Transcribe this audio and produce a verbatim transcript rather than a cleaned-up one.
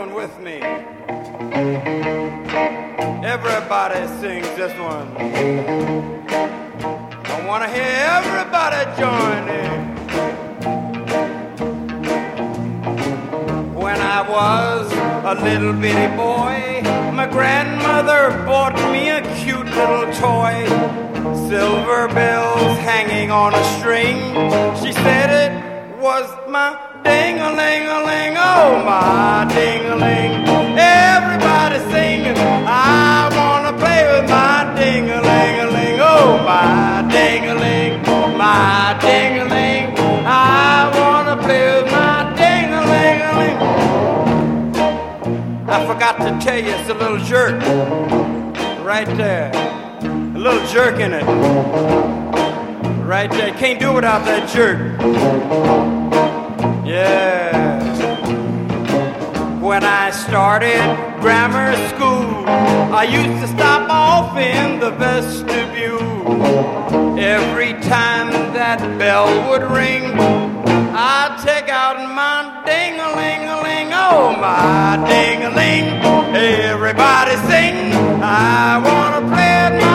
one with me. Everybody sings this one. I want to hear everybody join in. When I was a little bitty boy, my grandmother bought me a cute little toy. Silver bells hanging on a string. She said it was my ding-a-ling-a-ling, oh my ding-a-ling. Everybody sing, I wanna play with my ding-a-ling-a-ling, oh my ding-a-ling, my ding-a-ling. I wanna play with my ding-a-ling-a-ling. I forgot to tell you, it's a little jerk right there. A little jerk in it. Right there. Can't do without that jerk. Yeah. When I started grammar school, I used to stop off in the vestibule. Every time that bell would ring, I'd take out my ding-a-ling-a-ling, oh my ding-a-ling. Everybody sing, I wanna play it.